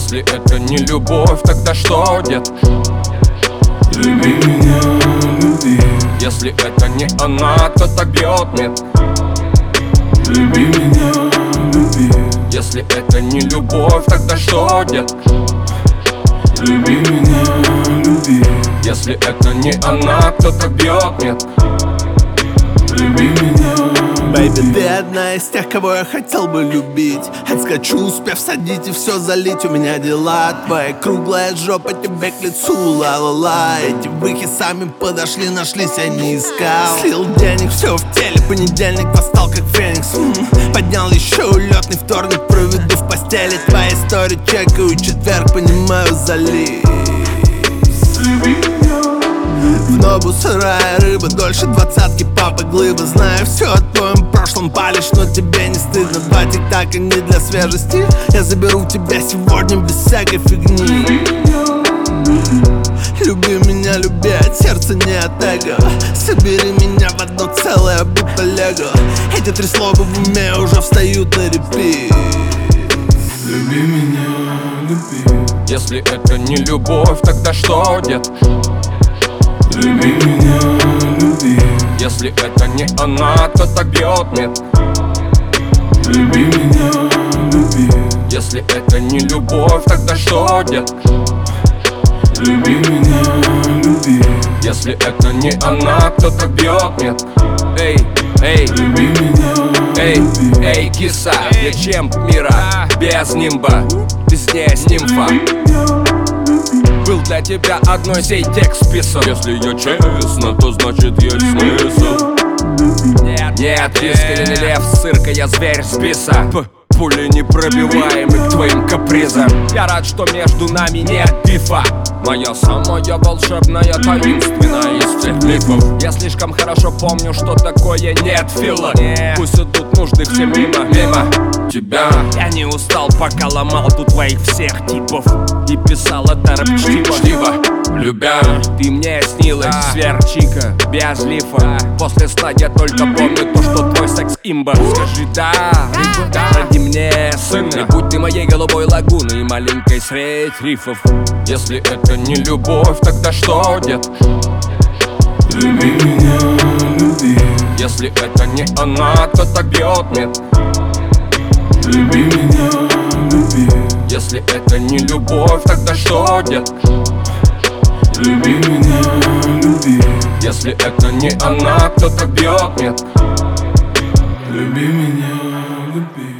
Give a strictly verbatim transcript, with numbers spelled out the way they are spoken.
Если это не любовь, тогда что, дед? Люби меня, люби. Если это не она, то так бьет нет. Люби меня, люби. Если это не любовь, тогда что, дед? Люби меня, люби. Если это не она, кто так бьет нет. Люби меня, люби. Бэйби, ты одна из тех, кого я хотел бы любить. Отскочу, успев садить и все залить. У меня дела, твоя круглая жопа тебе к лицу. Ла-ла-ла, эти выхи сами подошли, нашлись, я не искал. Слил денег, все в теле, понедельник восстал как феникс. М-м, поднял еще улетный вторник, проведу в постели. Твоя история чекаю, четверг, понимаю, залив. Люби меня. В ногу сырая рыба, дольше двадцатки папа глыба. Знаю все о твоем прошлом, палишь, но тебе не стыдно. Два тик-така не для свежести. Я заберу тебя сегодня без всякой фигни. Люби меня, люби, от сердца, не от эго. Собери меня в одно целое, будто лего. Эти три слога в уме уже встают на репит. Люби меня, люби. Если это не любовь, тогда что, дед? Люби меня, люби. Если это не она, то так бьет нет. Люби меня, люби. Если это не любовь, тогда что, дед? Люби меня, люби. Если это не она, кто так бьет нет. Эй, эй, Люби меня, эй, люби. эй, киса, я чемп мира, без нимба, ты здесь нимфа. Был для тебя одной сей текст писан. Если я честно, то значит есть смысл. Нет, нет, искренний лев с цирка, я зверь с биса. П Пули непробиваемы к твоим капризам. Я рад, что между нами нет бифа. Моя самая волшебная, таинственная из всех мифов. Я слишком хорошо помню, что такое нет фила. Пусть идут нужды все мимо, мимо тебя. Я не устал, пока ломал тут твоих всех типов. И писал это рэп-чтиво, чтиво. Любя, ты мне снилась, сверчика, без лифа. После сна я только помню то, что твой секс имба. Скажи да, да, роди мне сына. И будь ты моей голубой лагуной, маленькой средь рифов. Если это не любовь, тогда что, дед? Люби меня, люби. Если это не она, то так бьет нет. Люби меня, люби. Если это не любовь, тогда что, дед? Люби меня, люби. Если это не она, кто так бьет нет. Люби меня, люби.